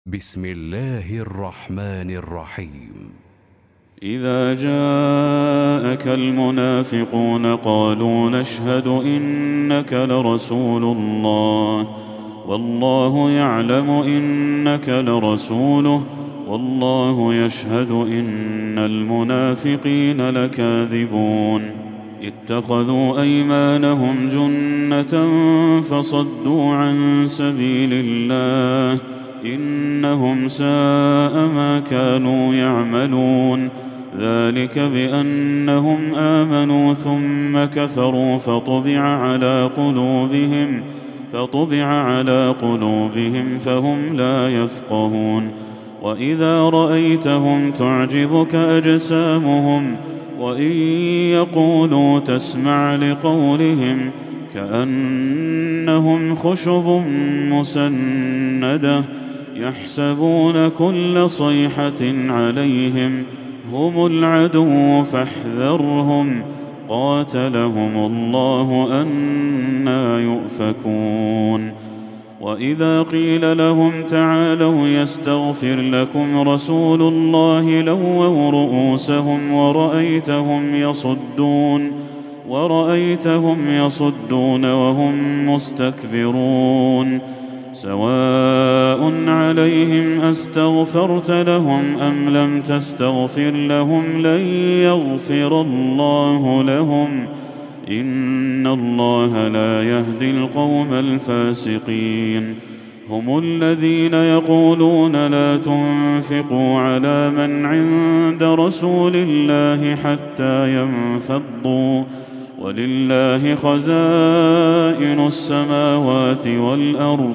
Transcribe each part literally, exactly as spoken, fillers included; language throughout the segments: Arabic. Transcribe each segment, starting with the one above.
بسم الله الرحمن الرحيم. إذا جاءك المنافقون قالوا نشهد إنك لرسول الله والله يعلم إنك لرسوله والله يشهد إن المنافقين لكاذبون. اتخذوا أيمانهم جنة فصدوا عن سبيل الله إنهم ساء ما كانوا يعملون. ذلك بأنهم آمنوا ثم كفروا فطبع على قلوبهم فطبع على قلوبهم فهم لا يفقهون. وإذا رأيتهم تعجبك أجسامهم وإن يقولوا تسمع لقولهم كأنهم خشب مسندة يحسبون كل صيحة عليهم هم العدو فاحذرهم قاتلهم الله أنى يؤفكون. وإذا قيل لهم تعالوا يستغفر لكم رسول الله لووا رؤوسهم ورأيتهم يصدون ورأيتهم يصدون وهم مستكبرون. سواء عليهم أستغفرت لهم أم لم تستغفر لهم لن يغفر الله لهم إن الله لا يهدي القوم الفاسقين. هم الذين يقولون لا تنفقوا على من عند رسول الله حتى ينفضوا ولله خزائن السماوات والأرض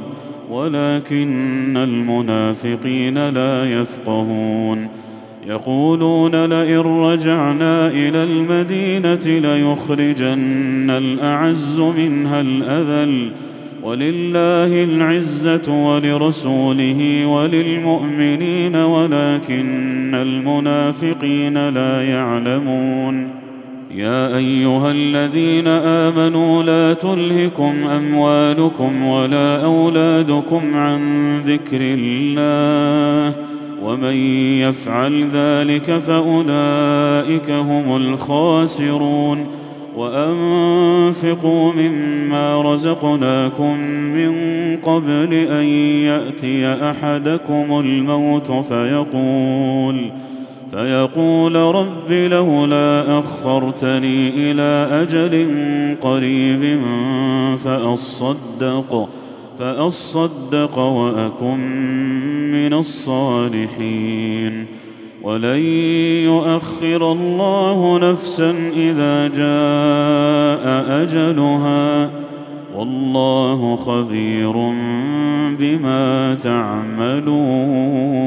ولكن المنافقين لا يفقهون. يقولون لئن رجعنا إلى المدينة ليخرجن الأعز منها الأذل ولله العزة ولرسوله وللمؤمنين ولكن المنافقين لا يعلمون. يا أيها الذين آمنوا لا تلهكم أموالكم ولا أولادكم عن ذكر الله ومن يفعل ذلك فأولئك هم الخاسرون. وأنفقوا مما رزقناكم من قبل أن يأتي أحدكم الموت فيقول فيقول رب لولا أخرتني إلى أجل قريب فأصدق فأصدق وأكن من الصالحين. ولن يؤخر الله نفسا إذا جاء أجلها والله خبير بما تعملون.